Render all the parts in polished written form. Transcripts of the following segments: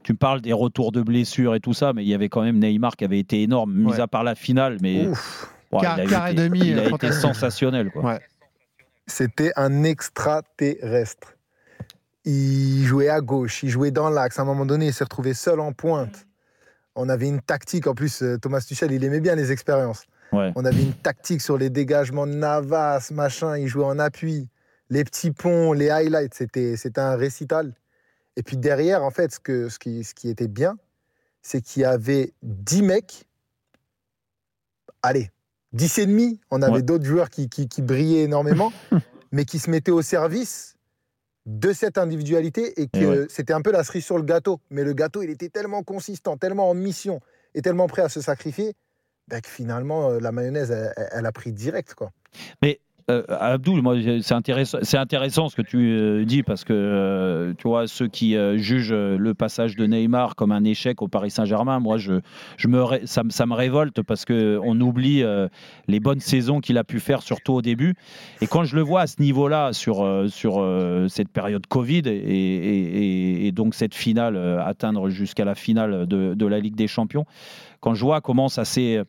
tu me parles des retours de blessures et tout ça, mais il y avait quand même Neymar qui avait été énorme, mis à part la finale, mais il a été sensationnel, quoi. Ouais. C'était un extraterrestre. Il jouait à gauche, il jouait dans l'axe. À un moment donné, il s'est retrouvé seul en pointe. On avait une tactique. En plus, Thomas Tuchel, il aimait bien les expériences. Ouais. On avait une tactique sur les dégagements de Navas, machin. Il jouait en appui. Les petits ponts, les highlights, c'était un récital. Et puis derrière, en fait, ce qui était bien, c'est qu'il y avait 10 mecs. Allez, 10 et demi. On avait d'autres joueurs qui brillaient énormément, mais qui se mettaient au service de cette individualité et que c'était un peu la cerise sur le gâteau. Mais le gâteau, il était tellement consistant, tellement en mission et tellement prêt à se sacrifier que finalement, la mayonnaise, elle a pris direct, quoi. Mais Abdou, moi, c'est intéressant ce que tu dis parce que tu vois, ceux qui jugent le passage de Neymar comme un échec au Paris Saint-Germain, moi, ça me révolte parce qu'on oublie les bonnes saisons qu'il a pu faire, surtout au début. Et quand je le vois à ce niveau-là, sur cette période Covid et donc cette finale, atteindre jusqu'à la finale de la Ligue des Champions, quand je vois comment ça s'est...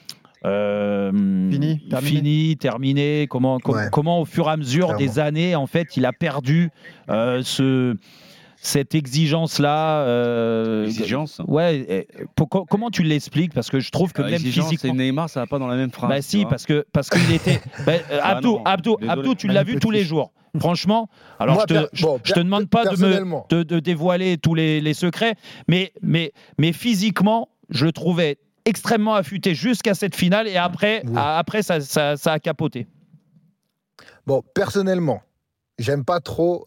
fini, terminé, comment au fur et à mesure des années, en fait, il a perdu cette exigence-là. Exigence. Ouais. Comment tu l'expliques? Parce que je trouve que même physiquement, et Neymar, ça va pas dans la même phrase. Bah si, parce qu'il était. Abdou, tu l'as vu tous les jours. Franchement, alors moi, je te demande pas de dévoiler tous les secrets, mais physiquement, je le trouvais extrêmement affûté jusqu'à cette finale et après ça a capoté. Bon, personnellement, j'aime pas trop.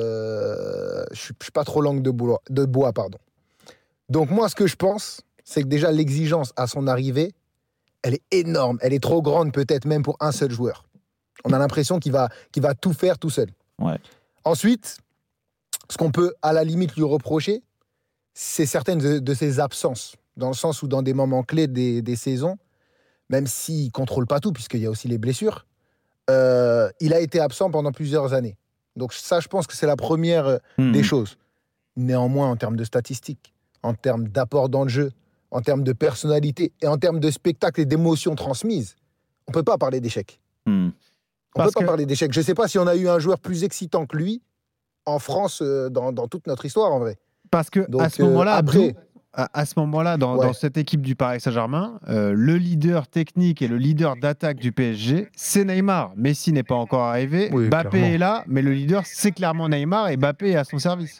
Je suis pas trop langue de bois, pardon. Donc moi, ce que je pense, c'est que déjà l'exigence à son arrivée, elle est énorme. Elle est trop grande, peut-être même pour un seul joueur. On a l'impression qu'il va tout faire tout seul. Ouais. Ensuite, ce qu'on peut à la limite lui reprocher, c'est certaines de ses absences. Dans le sens où dans des moments clés des saisons, même s'il ne contrôle pas tout, puisqu'il y a aussi les blessures, il a été absent pendant plusieurs années. Donc ça, je pense que c'est la première des choses. Néanmoins, en termes de statistiques, en termes d'apport dans le jeu, en termes de personnalité et en termes de spectacle et d'émotions transmises, on ne peut pas parler d'échec. On ne peut pas parler d'échec. Je ne sais pas si on a eu un joueur plus excitant que lui en France dans toute notre histoire, en vrai. Parce que donc, à ce moment-là, après... À ce moment-là, dans cette équipe du Paris Saint-Germain, le leader technique et le leader d'attaque du PSG, c'est Neymar. Messi n'est pas encore arrivé. Oui, Mbappé clairement. est là, mais le leader, c'est clairement Neymar et Mbappé est à son service.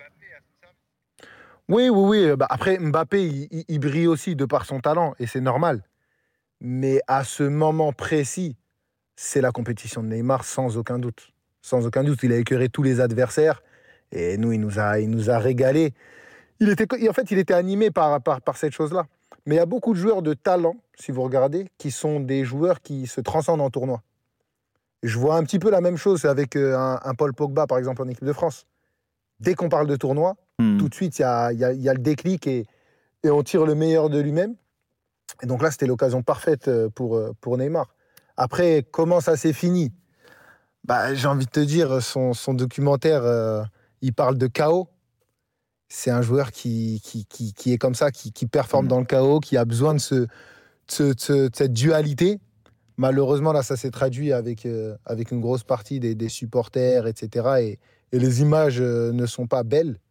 Oui. Après, Mbappé, il brille aussi de par son talent et c'est normal. Mais à ce moment précis, c'est la compétition de Neymar sans aucun doute. Sans aucun doute, il a écœuré tous les adversaires et nous, il nous a régalé. Il était animé par cette chose-là. Mais il y a beaucoup de joueurs de talent, si vous regardez, qui sont des joueurs qui se transcendent en tournoi. Je vois un petit peu la même chose avec un Paul Pogba, par exemple, en équipe de France. Dès qu'on parle de tournoi, tout de suite, il y a le déclic et on tire le meilleur de lui-même. Et donc là, c'était l'occasion parfaite pour Neymar. Après, comment ça s'est fini ? J'ai envie de te dire, son documentaire, il parle de chaos. C'est un joueur qui est comme ça, qui performe dans le chaos, qui a besoin de cette dualité. Malheureusement, là, ça s'est traduit avec une grosse partie des supporters, etc. Et les images ne sont pas belles.